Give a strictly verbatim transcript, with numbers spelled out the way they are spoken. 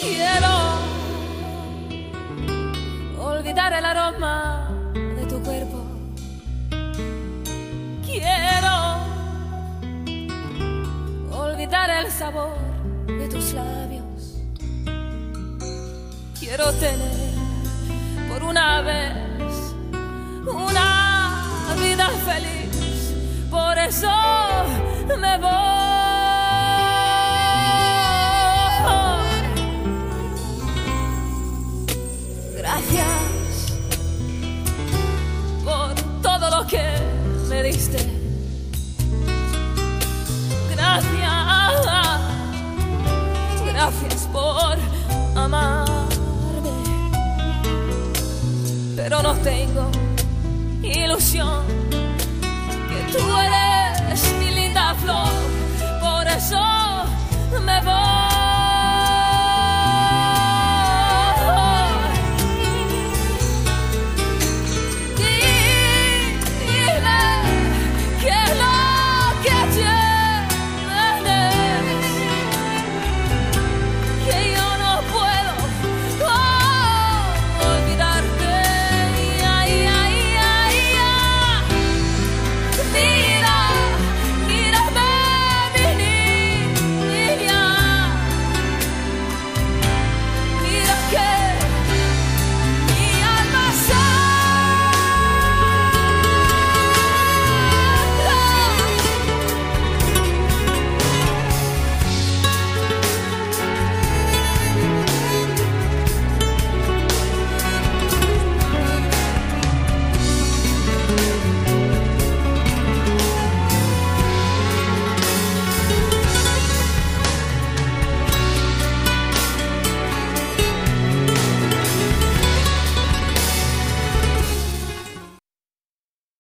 Quiero olvidar el aroma de tu cuerpo. Quiero olvidar el sabor de tus labios. Quiero tener por una vez una vida feliz. Por eso me voy. Gracias por todo lo que me diste. Gracias, gracias por amarme. Pero no tengo ilusión